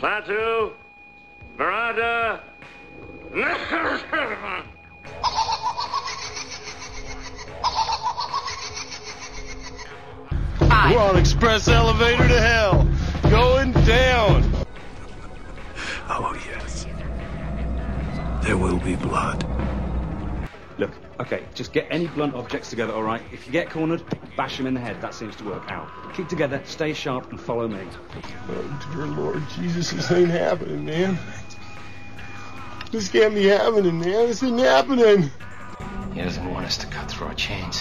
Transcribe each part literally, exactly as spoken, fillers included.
Batu, Barada. We're on express elevator to hell. Going down. Oh, yes. There will be blood. Look, okay, just get any blunt objects together, all right? If you get cornered, bash them in the head. That seems to work out. Keep together, stay sharp, and follow me. Oh, dear Lord Jesus, this ain't happening, man. This can't be happening, man. This isn't happening. He doesn't want us to cut through our chains.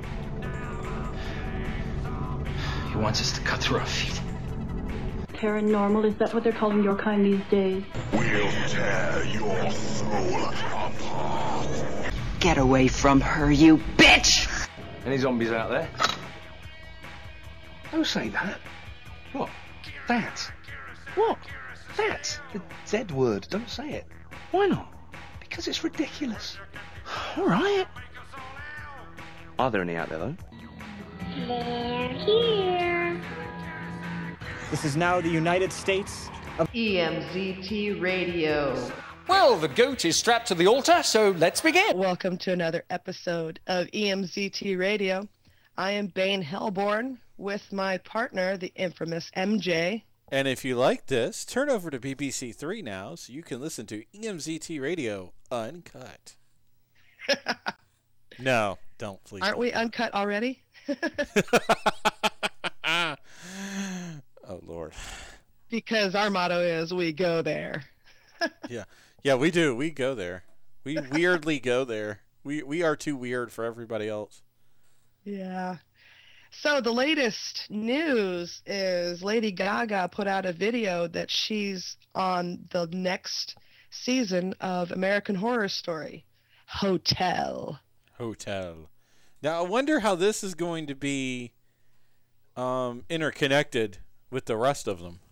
He wants us to cut through our feet. Paranormal, is that what they're calling your kind these days? We'll tear your soul apart. Get away from her, you bitch! Any zombies out there? Don't say that. What? That? What? That? The Z word. Don't say it. Why not? Because it's ridiculous. All right. Are there any out there, though? They're here. This is now the United States of E M Z T Radio. Well, the goat is strapped to the altar, so let's begin. Welcome to another episode of E M Z T Radio. I am Bane Hellborn with my partner, the infamous M J. And if you like this, turn over to B B C three now so you can listen to E M Z T Radio Uncut. No, don't, please. Aren't don't. we uncut already? Oh, Lord. Because our motto is, we go there. Yeah. Yeah, we do. We go there. We weirdly go there. We we are too weird for everybody else. Yeah. So the latest news is Lady Gaga put out a video that she's on the next season of American Horror Story, Hotel. Hotel. Now, I wonder how this is going to be um, interconnected with the rest of them.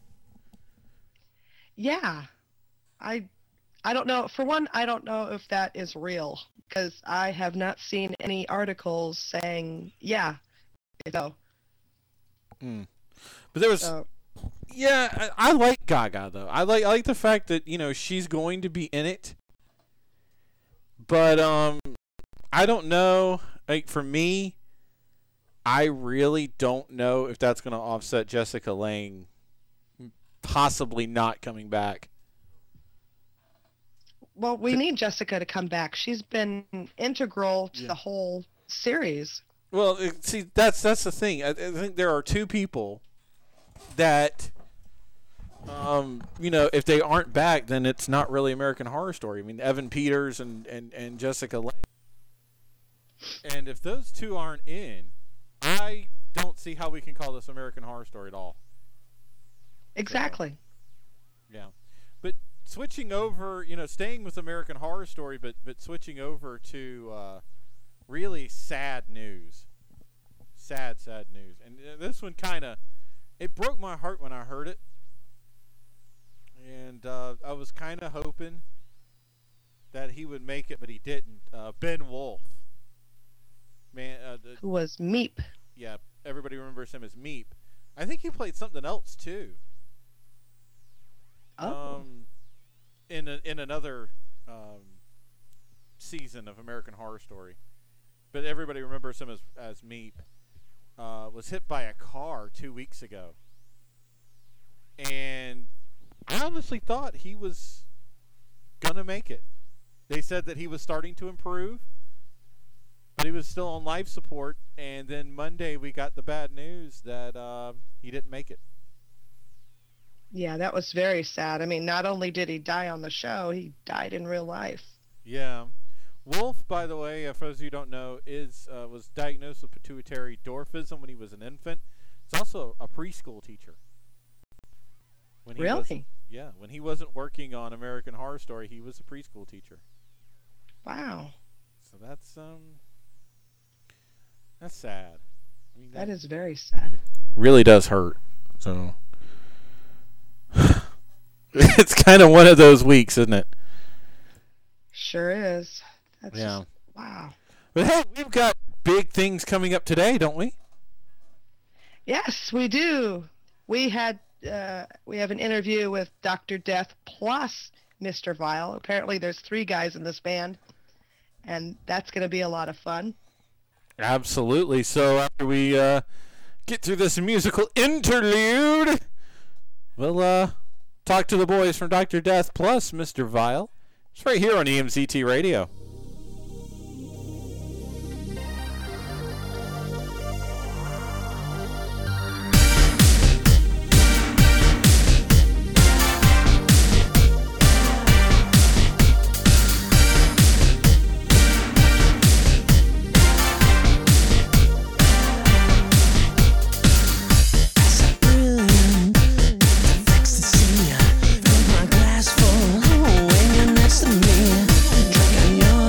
Yeah. I I don't know. For one, I don't know if that is real because I have not seen any articles saying, yeah, so. Mm. But there was, uh, yeah, I, I like Gaga though. I like I like the fact that, you know, she's going to be in it. But um, I don't know. Like for me, I really don't know if that's going to offset Jessica Lange possibly not coming back. Well, we need Jessica to come back. She's been integral to yeah. the whole series. Well, see, that's that's the thing. I, I think there are two people that, um, you know, if they aren't back, then it's not really American Horror Story. I mean, Evan Peters and, and, and Jessica Lange. And if those two aren't in, I don't see how we can call this American Horror Story at all. Exactly. So, yeah. But switching over, you know, staying with American Horror Story, but, but switching over to uh, really sad news. Sad, sad news. And this one kind of, it broke my heart when I heard it. And uh, I was kind of hoping that he would make it, but he didn't. Uh, Ben Wolf. Man, uh, the, Who was Meep. Yeah, everybody remembers him as Meep. I think he played something else, too. Oh. Um, in a, in another um, season of American Horror Story, but everybody remembers him as as Meep. Uh, was hit by a car two weeks ago, and I honestly thought he was gonna make it. They said that he was starting to improve, but he was still on life support. And then Monday we got the bad news that uh, he didn't make it. Yeah, that was very sad. I mean, not only did he die on the show, he died in real life. Yeah. Wolf, by the way, for those of you who don't know, is uh, was diagnosed with pituitary dwarfism when he was an infant. He's also a preschool teacher. When he Really? Yeah. When he wasn't working on American Horror Story, he was a preschool teacher. Wow. So that's um, that's sad. I mean, that, that is very sad. Really does hurt. So. It's kind of one of those weeks, isn't it? Sure is. That's yeah. Just, wow. But hey, we've got big things coming up today, don't we? Yes, we do. We had uh, we have an interview with Doctor Death plus Mister Vile. Apparently, there's three guys in this band, and that's going to be a lot of fun. Absolutely. So after we uh, get through this musical interlude, we'll uh, talk to the boys from Doctor Death plus Mister Vile. It's right here on E M C T Radio. When you're next to me, drink on your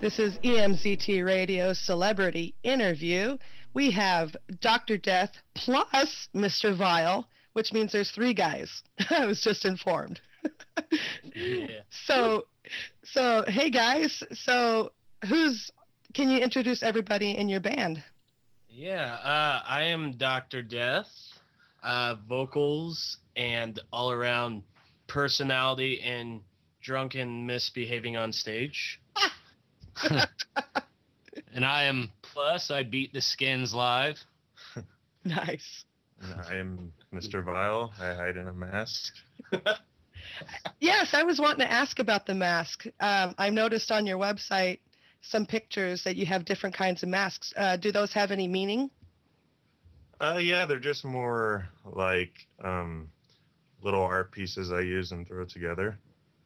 This is E M Z T Radio Celebrity Interview. We have Doctor Death plus Mister Vile, which means there's three guys. I was just informed. Yeah. So, so hey guys. So, who's? Can you introduce everybody in your band? Yeah, uh, I am Doctor Death, uh, vocals and all-around personality and drunken misbehaving on stage. And I am Plus. I beat the Skins live. Nice. And I am Mister Vile. I hide in a mask. Yes, I was wanting to ask about the mask. Um, I've noticed on your website some pictures that you have different kinds of masks. Uh, do those have any meaning? Uh, yeah, they're just more like um, little art pieces I use and throw together.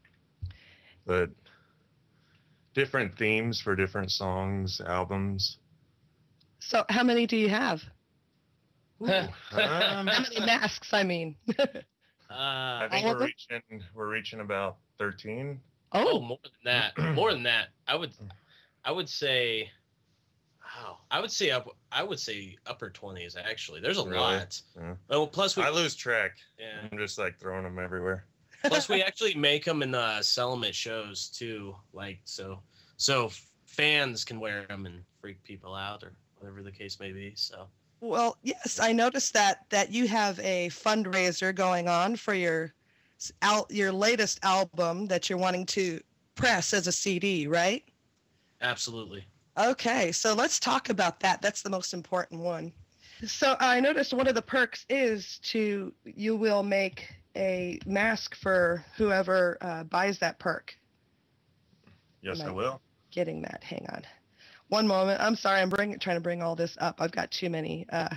But different themes for different songs, albums. So how many do you have? um, How many masks, I mean? Uh, I think we're reaching we're reaching about thirteen. Oh, more than that. More than that. I would I would say wow. I would say up I would say upper twenties actually. There's a Really? lot. Yeah. Oh, plus we I lose track. Yeah. I'm just like throwing them everywhere. Plus, we actually make them and uh, sell them at shows too. Like so, so fans can wear them and freak people out or whatever the case may be. So. Well, yes, I noticed that that you have a fundraiser going on for your al- your latest album that you're wanting to press as a C D, right? Absolutely. Okay, so let's talk about that. That's the most important one. So I noticed one of the perks is to you will make a mask for whoever uh, buys that perk. Yes, Am I will. Getting that. Hang on. One moment. I'm sorry. I'm bring, trying to bring all this up. I've got too many uh,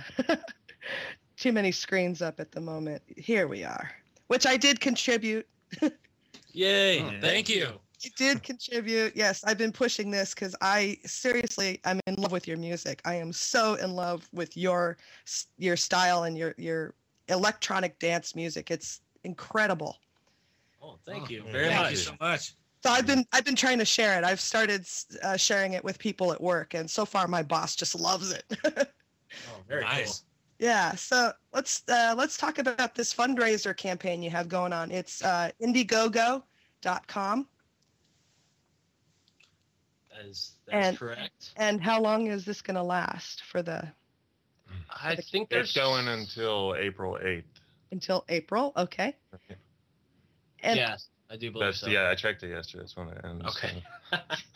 too many screens up at the moment. Here we are. Which I did contribute. Yay. Oh, thank you. You did contribute. Yes, I've been pushing this because I seriously, I'm in love with your music. I am so in love with your your style and your your electronic dance music. It's incredible. Oh, thank you Oh, very thank much. you so much. So I've been I've been trying to share it. I've started uh, sharing it with people at work, and so far my boss just loves it. Oh, very Nice. cool. Yeah. So let's uh, let's talk about this fundraiser campaign you have going on. It's uh, Indiegogo dot com. That is that's And- correct. And how long is this going to last for the I think there's It's going until April eighth. until April? Okay. And yes, I do believe That's so. yeah. I checked it yesterday. That's when it ends. Okay. so.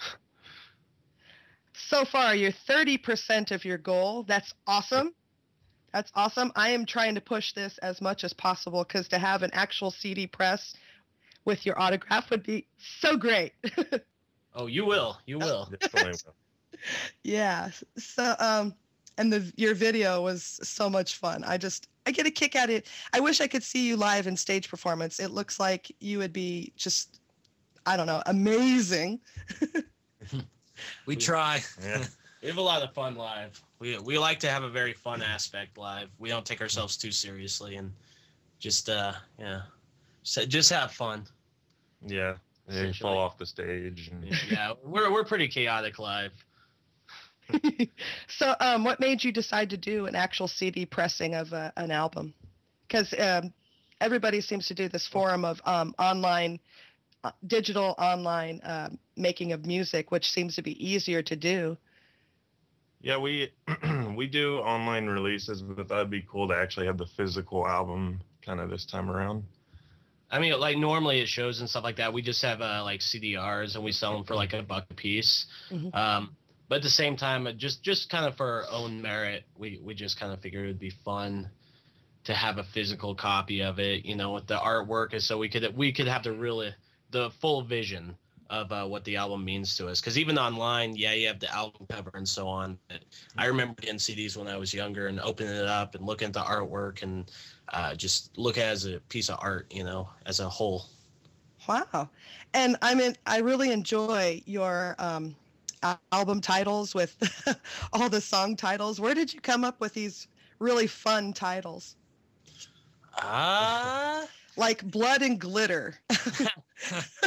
so far you're thirty percent of your goal. That's awesome. That's awesome. I am trying to push this as much as possible because to have an actual C D press with your autograph would be so great. Oh, you will. You will. Definitely will. Yeah. So um and the your video was so much fun. I just I get a kick out of it. I wish I could see you live in stage performance. It looks like you would be just I don't know, amazing. We try. Yeah. We have a lot of fun live. We we like to have a very fun aspect live. We don't take ourselves too seriously and just uh yeah, just, just have fun. Yeah. Yeah, you Essentially. fall off the stage. And... Yeah, we're we're pretty chaotic live. So um what made you decide to do an actual C D pressing of uh, an album? Cuz um everybody seems to do this forum of um online uh, digital online um, making of music, which seems to be easier to do. Yeah, we we do online releases, but that'd be cool to actually have the physical album kind of this time around. I mean, like normally at shows and stuff like that, we just have uh, like C D Rs and we sell them for like a buck a piece. Mhm. Um, but at the same time, it just just kind of for our own merit, we we just kind of figured it would be fun to have a physical copy of it, you know, with the artwork, and so we could we could have the really the full vision of uh, what the album means to us. Because even online, yeah, you have the album cover and so on. But I remember getting C Ds when I was younger and opening it up and looking at the artwork and uh, just look at it as a piece of art, you know, as a whole. Wow. And I mean, I really enjoy your um, al- album titles with all the song titles. Where did you come up with these really fun titles? Ah. Like Blood and Glitter. Yeah,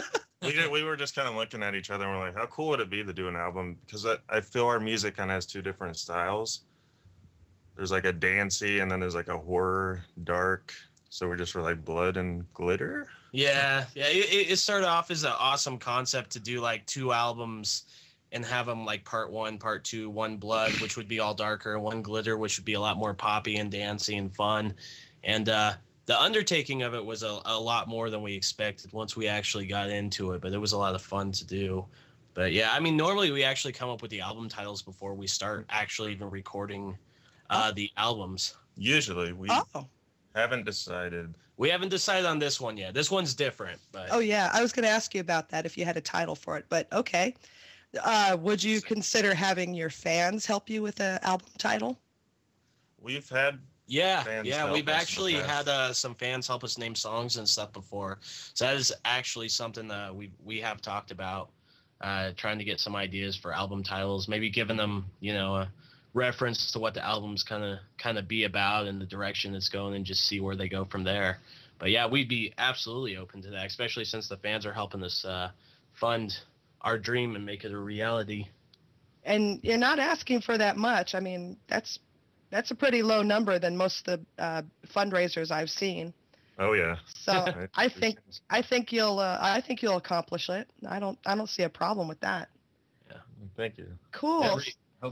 we did, we were just kind of looking at each other and we're like, how cool would it be to do an album? Because I, I feel our music kind of has two different styles. There's like a dancey and then there's like a horror, dark. So we're just for like blood and glitter. Yeah, yeah. It, it started off as an awesome concept to do like two albums and have them like part one, part two, one blood, which would be all darker, one glitter, which would be a lot more poppy and dancey and fun. And uh, the undertaking of it was a, a lot more than we expected once we actually got into it, but it was a lot of fun to do. But yeah, I mean, normally we actually come up with the album titles before we start actually even recording uh, the albums. Usually we Oh. haven't decided. We haven't decided on this one yet. This one's different, but Oh yeah, I was going to ask you about that if you had a title for it, but okay. Uh, would you consider having your fans help you with an album title? We've had yeah, fans yeah, help we've us actually with that. had uh, some fans help us name songs and stuff before. So that is actually something that we we have talked about, uh, trying to get some ideas for album titles, maybe giving them, you know, a reference to what the album's kind of kind of be about and the direction it's going, and just see where they go from there. But yeah, we'd be absolutely open to that, especially since the fans are helping us uh, fund our dream and make it a reality. And you're not asking for that much. I mean, that's that's a pretty low number than most of the uh, fundraisers I've seen. Oh yeah. So I think I think you'll uh, I think you'll accomplish it. I don't I don't see a problem with that. Thank you. Cool. Yeah, we- hope-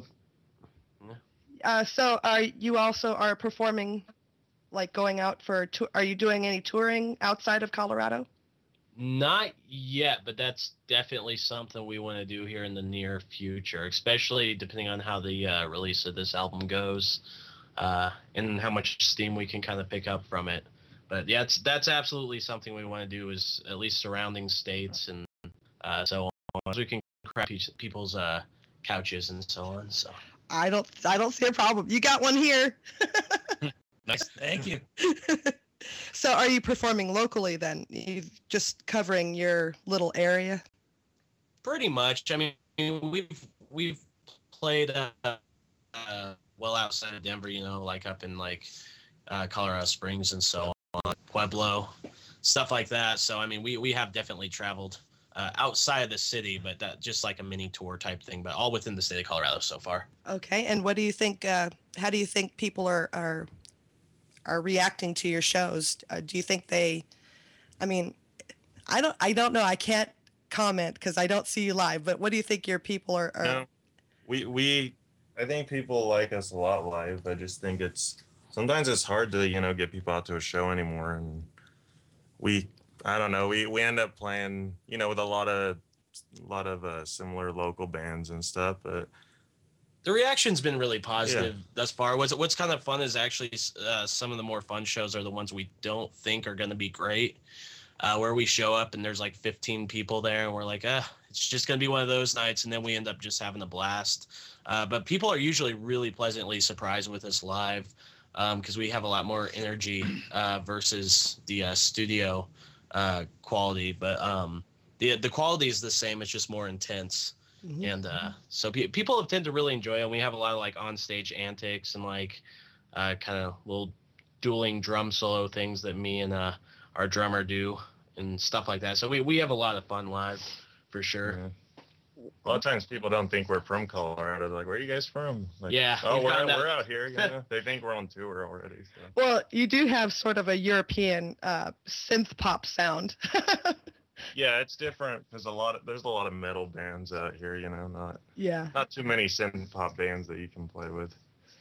Uh, so are you also are performing, like going out for tour? Are you doing any touring outside of Colorado? Not yet, but that's definitely something we want to do here in the near future, especially depending on how the uh, release of this album goes, uh, and how much steam we can kind of pick up from it. But yeah, it's, that's absolutely something we want to do, is at least surrounding states and uh, so on, so we can crack pe- people's uh, couches and so on. So I don't I don't see a problem. You got one here. nice, thank you. So are you performing locally then? You just covering your little area? Pretty much. I mean, we've we've played uh, uh, well outside of Denver, you know, like up in like uh, Colorado Springs and so on, Pueblo, stuff like that. So I mean, we we have definitely traveled uh, outside of the city, but that just like a mini tour type thing, but all within the state of Colorado so far. Okay. And what do you think? Uh, how do you think people are are are reacting to your shows? Uh, do you think they? I mean, I don't. I don't know. I can't comment because I don't see you live. But what do you think your people are? are... No, we we I think people like us a lot live. I just think it's sometimes it's hard to you know get people out to a show anymore, and we I don't know we we end up playing you know with a lot of a lot of uh, similar local bands and stuff, but. The reaction's been really positive Yeah. thus far. What's what's kind of fun is actually uh, some of the more fun shows are the ones we don't think are going to be great, uh, where we show up and there's like fifteen people there and we're like, ah, it's just going to be one of those nights, and then we end up just having a blast. Uh, but people are usually really pleasantly surprised with us live because um, we have a lot more energy uh, versus the uh, studio uh, quality. But um, the the quality is the same. It's just more intense. Mm-hmm. And uh, so pe- people have tend to really enjoy it. And we have a lot of like on stage antics and like uh, kind of little dueling drum solo things that me and uh, our drummer do and stuff like that. So we, we have a lot of fun live for sure. Yeah. A lot of times people don't think we're from Colorado. They're like, where are you guys from? Like, Yeah, Oh, we we're, found out. we're out here. You know? They think we're on tour already. So. Well, you do have sort of a European uh, synth pop sound. Yeah, it's different because a lot of there's a lot of metal bands out here. You know, not Yeah. not too many synth pop bands that you can play with.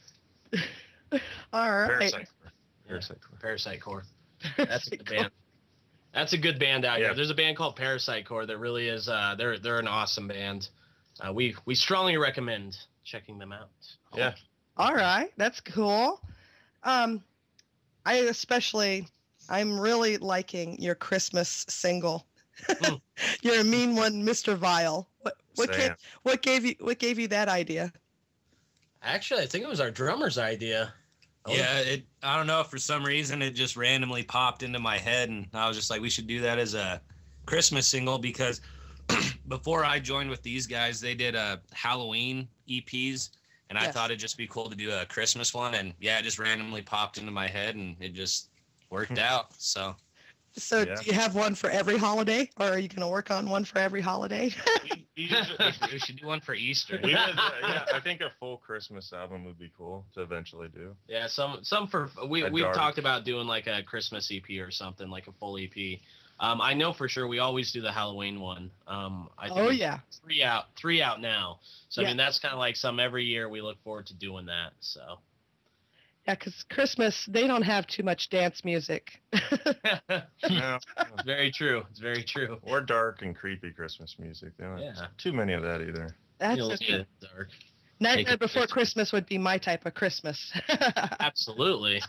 All right. Parasite. Parasite. Parasite Core. That's a good band. That's a good band out Yeah. here. There's a band called Parasite Core that really is. Uh, they're they're an awesome band. Uh, we we strongly recommend checking them out. Yeah. All right, that's cool. Um, I especially, I'm really liking your Christmas single. You're a mean one, Mister Vile. What what Sam. gave, what gave you what gave you that idea? Actually, I think it was our drummer's idea. Yeah, it. I don't know. For some reason, it just randomly popped into my head, and I was just like, we should do that as a Christmas single because before I joined with these guys, they did uh, Halloween E Ps, and I Yes. thought it'd just be cool to do a Christmas one. And yeah, it just randomly popped into my head, and it just worked out. So So Yeah. do you have one for every holiday, or are you going to work on one for every holiday? we should do one for Easter. We would, uh, yeah, I think a full Christmas album would be cool to eventually do. Yeah, some some for we A we've dark. talked about doing like a Christmas E P or something, like a full E P. Um, I know for sure we always do the Halloween one. Um, I think Oh, it's yeah. three out, three out now. So Yeah. I mean, that's kind of like some every year we look forward to doing that. So Yeah, because Christmas, they don't have too much dance music. No, it's very true. It's very true. or dark and creepy Christmas music. They don't have Yeah. too many of that either. That's You'll just, get it dark. Nightmare Take- Before Christmas would be my type of Christmas. Absolutely.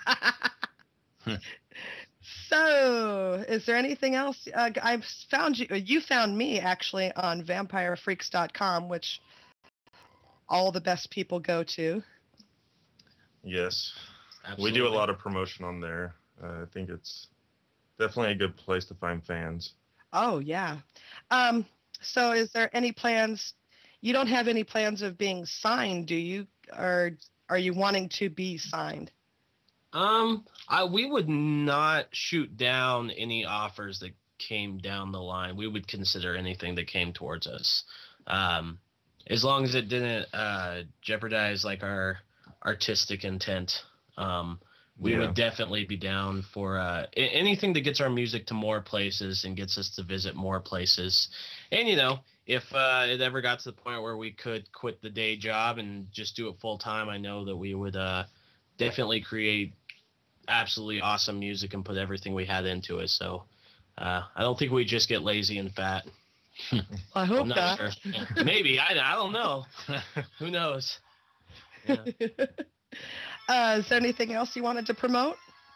So, is there anything else? Uh, I found you. You found me actually on vampire freaks dot com, which all the best people go to. Yes. Absolutely. We do a lot of promotion on there. Uh, I think it's definitely a good place to find fans. Oh yeah. Um. So, is there any plans? You don't have any plans of being signed, do you? Or are you wanting to be signed? Um, I we would not shoot down any offers that came down the line. We would consider anything that came towards us, um, as long as it didn't uh, jeopardize like our artistic intent. Um, we Yeah. would definitely be down for uh, a- anything that gets our music to more places and gets us to visit more places. And you know, if uh, it ever got to the point where we could quit the day job and just do it full time, I know that we would uh, definitely create absolutely awesome music and put everything we had into it. So uh, I don't think we just get lazy and fat. I hope I'm not not. sure. Yeah. Maybe. I, I don't know. Who knows? Yeah. uh, is there anything else you wanted to promote?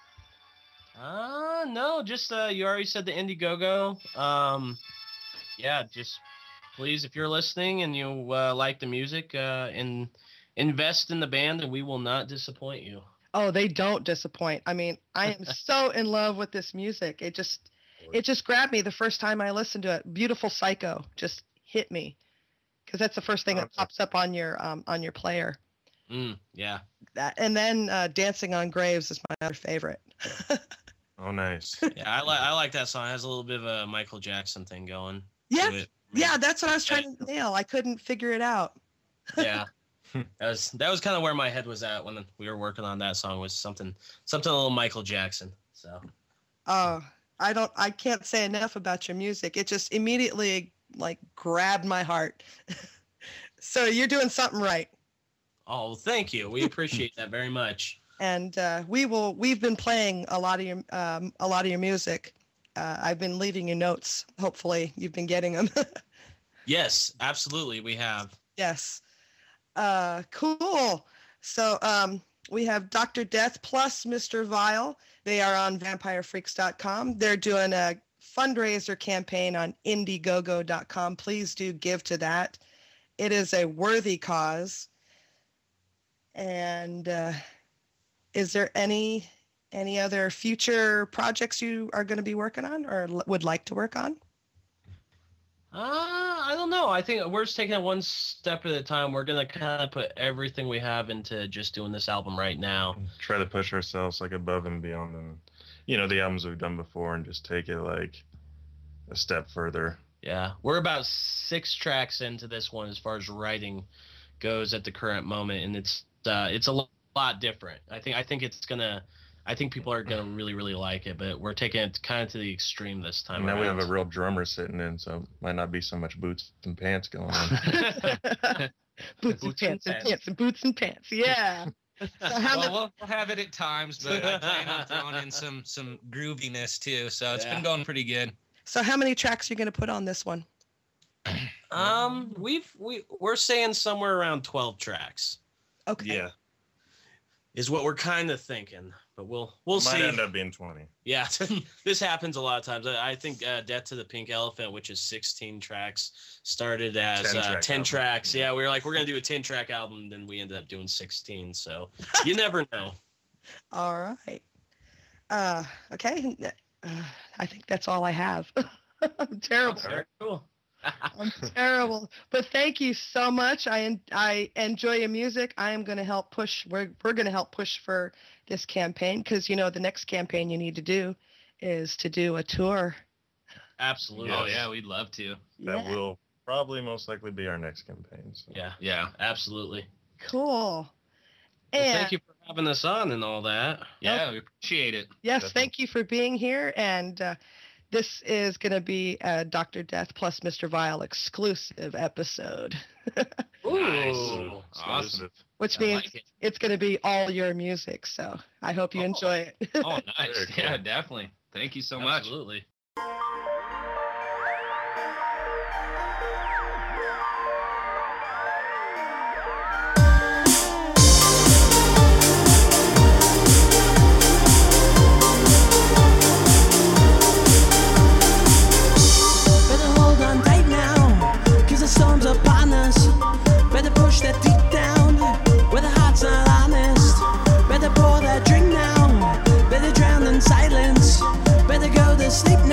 Uh, no, just uh, you already said the Indiegogo. Um, yeah, just please, if you're listening and you uh, like the music, uh, and invest in the band, and we will not disappoint you. Oh, they don't disappoint. I mean, I am so in love with this music. It just, it just grabbed me the first time I listened to it. Beautiful Psycho just hit me, because that's the first thing that pops up on your um, on your player. Mm, yeah. That, and then uh, Dancing on Graves is my other favorite. Oh, nice. Yeah, I like I like that song. It has a little bit of a Michael Jackson thing going. Yeah, to it. yeah, that's what I was trying to nail. I couldn't figure it out. Yeah. That was that was kind of where my head was at when we were working on that song, was something something a little Michael Jackson. So Oh, I don't. I can't say enough about your music. It just immediately like grabbed my heart. So you're doing something right. oh, thank you. We appreciate that very much. And uh, we will. We've been playing a lot of your um, a lot of your music. Uh, I've been leaving you notes. Hopefully, you've been getting them. Yes, absolutely, we have. Yes. Uh, cool. So um, we have Doctor Death plus Mister Vile. They are on vampire freaks dot com. They're doing a fundraiser campaign on indiegogo dot com. Please do give to that. It is a worthy cause. And uh, is there any any other future projects you are going to be working on or l- would like to work on? Uh, I don't know. I think we're just taking it one step at a time. We're gonna kind of put everything we have into just doing this album right now. Try to push ourselves like above and beyond, and you know, the albums we've done before, and just take it like a step further. Yeah, we're about six tracks into this one as far as writing goes at the current moment, and it's uh, it's a lot different. I think I think it's gonna. I think people are gonna really, really like it, but we're taking it kind of to the extreme this time. And now we around. have a real drummer sitting in, so it might not be so much boots and pants going on. Boots and pants and pants and boots and pants. Yeah. So how well, mu- we'll, we'll have it at times, but I plan on throwing in some some grooviness too. So it's Yeah. been going pretty good. So how many tracks are you going to put on this one? Um, we've we we're saying somewhere around twelve tracks. Okay. Yeah, Is what we're kind of thinking, but we'll we'll might see. end up being twenty. Yeah, this happens a lot of times. I, I think uh, Death to the Pink Elephant, which is sixteen tracks, started as ten uh, track ten album. tracks. Yeah, we were like, we're gonna do a ten track album, then we ended up doing sixteen. So you never know. All right. Uh, okay. Uh, I think that's all I have. I'm terrible. Very cool. I'm terrible. But thank you so much. I en- I enjoy your music. I am going to help push. We're we're going to help push for this campaign, because you know the next campaign you need to do is to do a tour. Absolutely. Oh yeah, we'd love to. That Yeah. will probably most likely be our next campaign. So. Yeah. Yeah. Absolutely. Cool. Well, And thank you for having us on and all that. Yeah, we appreciate it. yes, Definitely. thank you for being here. And uh, this is going to be a Doctor Death plus Mister Vile exclusive episode, Ooh. Awesome. which I means like it. it's going to be all your music. So I hope you Oh. enjoy it. Oh, nice. Very cool. Yeah, definitely. Thank you so much. Absolutely. Better hold on tight now, cause the storm's upon us. Better push that deep down, where the heart's not honest. Better pour that drink now, better drown in silence. Better go to sleep now.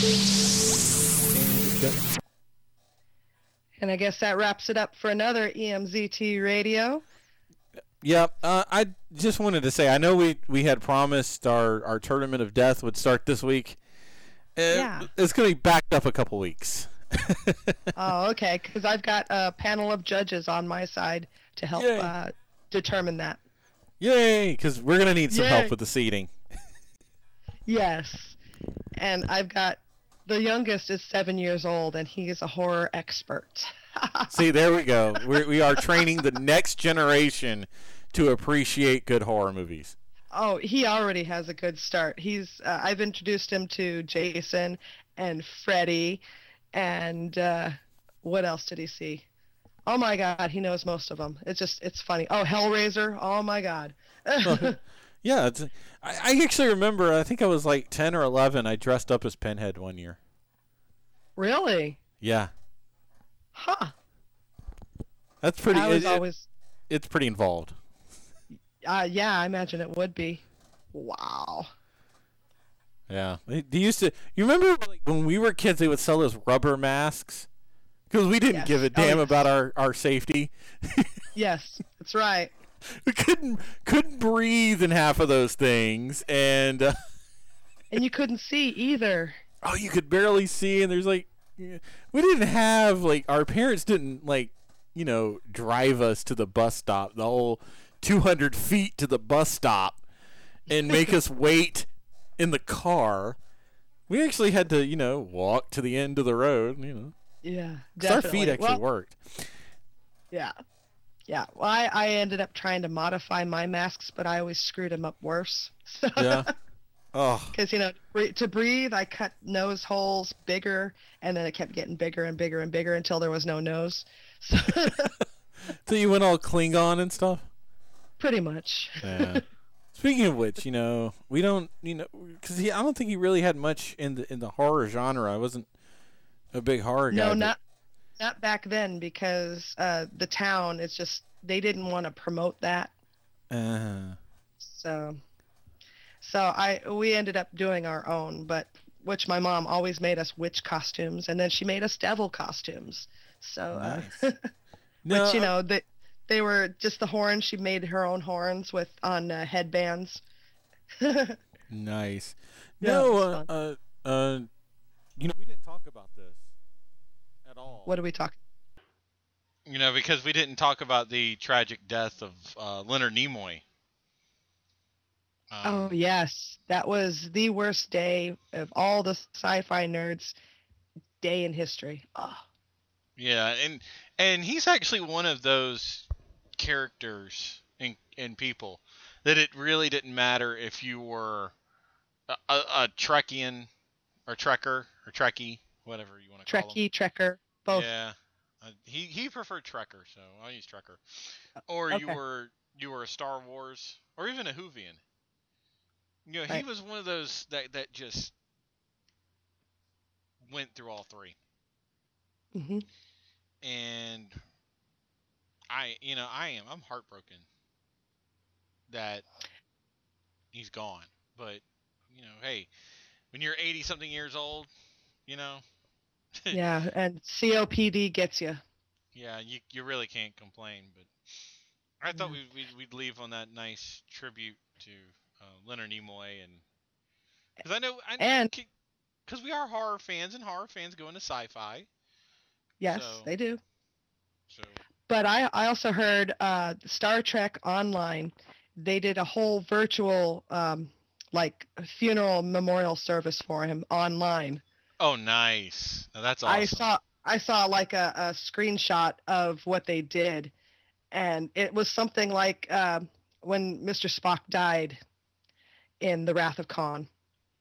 And I guess that wraps it up for another E M Z T Radio. Yep. Uh, I just wanted to say, I know we, we had promised our, our Tournament of Death would start this week. Uh, Yeah. It's going to be backed up a couple weeks. Oh, okay, because I've got a panel of judges on my side to help uh, determine that. Yay! Because we're going to need some Yay. help with the seating. Yes. And I've got, the youngest is seven years old, and he is a horror expert. See, there we go. We're, we are training the next generation to appreciate good horror movies. Oh, he already has a good start. He's uh, I've introduced him to Jason and Freddy, and uh, what else did he see? Oh my God, he knows most of them. It's just it's funny. Oh, Hellraiser. Oh my God. Yeah, it's, I, I actually remember. I think I was like ten or eleven. I dressed up as Pinhead one year. Really? Yeah, Huh. that's pretty. I was it- it- always. it's pretty involved. Uh, yeah, I imagine it would be. Wow. Yeah, they, they used to. You remember like, when we were kids, they would sell us rubber masks because we didn't Yes. give a Oh, damn yes. about our, our safety. Yes, that's right. We couldn't couldn't breathe in half of those things, and uh, And you couldn't see either. oh, you could barely see. And there's like, we didn't have like our parents didn't like, you know, drive us to the bus stop, the whole two hundred feet to the bus stop, and make us wait in the car. We actually had to, you know, walk to the end of the road. You know, Yeah, 'cause our definitely. feet actually Well, worked. Yeah. Yeah. Well, I, I ended up trying to modify my masks, but I always screwed them up worse. So, Yeah. Oh. Because, you know, bre- to breathe, I cut nose holes bigger, and then it kept getting bigger and bigger and bigger until there was no nose. So, So you went all Klingon and stuff. pretty much. Yeah. Speaking of which, you know, we don't, you know, because I don't think he really had much in the in the horror genre. I wasn't a big horror guy. No, but- not not back then, because uh, the town, it's just, they didn't want to promote that. Uh, So, so I we ended up doing our own, but which my mom always made us witch costumes, and then she made us devil costumes. So, uh, No, which you I- know they they were just the horns. She made her own horns with on uh, headbands. Nice. Yeah, No, it was uh, uh, uh, you know, we didn't talk about this at all. What are we talking? You know, because we didn't talk about the tragic death of uh, Leonard Nimoy. Um, Oh yes, that was the worst day of all the sci-fi nerds' day in history. Oh. Yeah, and and he's actually one of those characters in in people that it really didn't matter if you were a, a, a Trekkian or Trekker or Trekkie, whatever you want to call him. Trekkie, Trekker, both. Yeah, uh, he he preferred Trekker, so I'll use Trekker. Or you Okay. were you were a Star Wars or even a Whovian. You know, he Right. was one of those that that just went through all three. hmm And I, you know, I am. I'm heartbroken that he's gone. But you know, hey, when you're eighty something years old, you know, Yeah, and C O P D gets you. yeah, you you really can't complain. But I thought we'd, we'd we'd leave on that nice tribute to uh, Leonard Nimoy, and because I know, I And- because we are horror fans, and horror fans go into sci-fi. Yes, So- they do. So But I, I also heard uh, Star Trek Online, they did a whole virtual, um, like, funeral memorial service for him online. oh, nice. Now, that's awesome. I saw I saw like a, a screenshot of what they did, and it was something like uh, when Mister Spock died in The Wrath of Khan.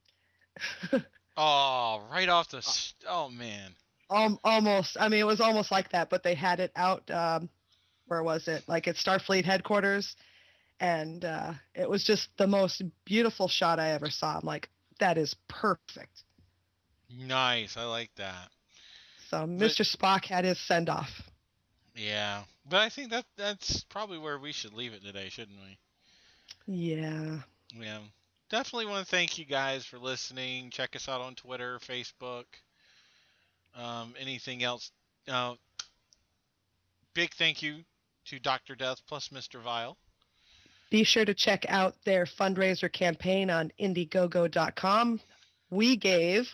Oh, right off the. s- Oh man. Um, almost. I mean, it was almost like that, but they had it out. Um, where was it? Like at Starfleet headquarters, and uh, it was just the most beautiful shot I ever saw. I'm like, that is perfect. Nice. I like that. So Mister Spock had his send off. Yeah, but I think that that's probably where we should leave it today, shouldn't we? Yeah. Yeah. definitely want to thank you guys for listening. Check us out on Twitter, Facebook, um, anything else. Uh, big thank you to Doctor Death plus Mister Vile. Be sure to check out their fundraiser campaign on Indiegogo dot com. We gave.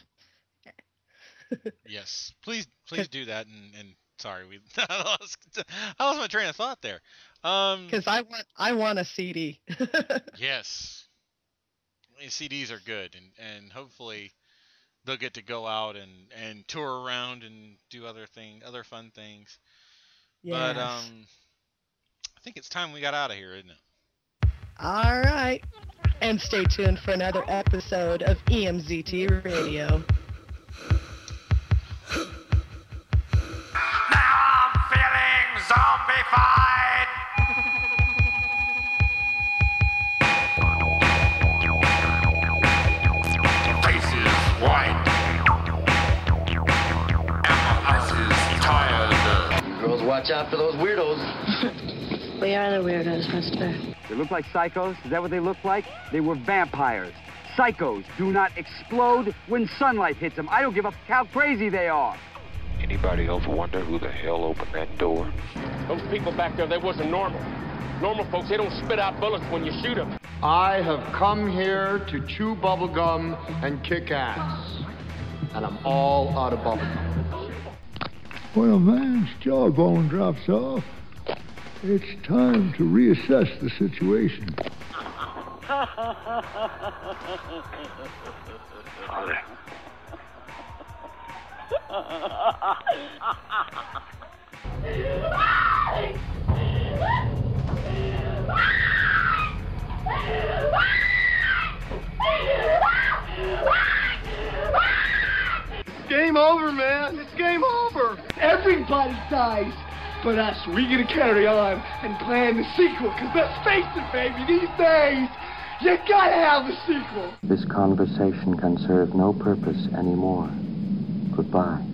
Yes, please, please do that. And, and sorry, we I lost, I lost my train of thought there. Um, Because I want, I want a C D. Yes, C Ds are good, and, and hopefully they'll get to go out and, and tour around and do other thing, other fun things. Yes. But um, I think it's time we got out of here, isn't it? All right. And stay tuned for another episode of E M Z T Radio. Zombified! Face is white. And my eyes is tired. You girls watch out for those weirdos. We are the weirdos, mister. They look like psychos? Is that what they look like? They were vampires. Psychos do not explode when sunlight hits them. I don't give a how crazy they are. Anybody else wonder who the hell opened that door? Those people back there, they wasn't normal. Normal folks, they don't spit out bullets when you shoot them. I have come here to chew bubblegum and kick ass. And I'm all out of bubblegum. When a man's jawbone drops off, it's time to reassess the situation. Father. It's game over, man. It's game over. Everybody dies but us. We gotta carry on and plan the sequel, because let's face it, baby, these days, you gotta have a sequel. This conversation can serve no purpose anymore. Goodbye.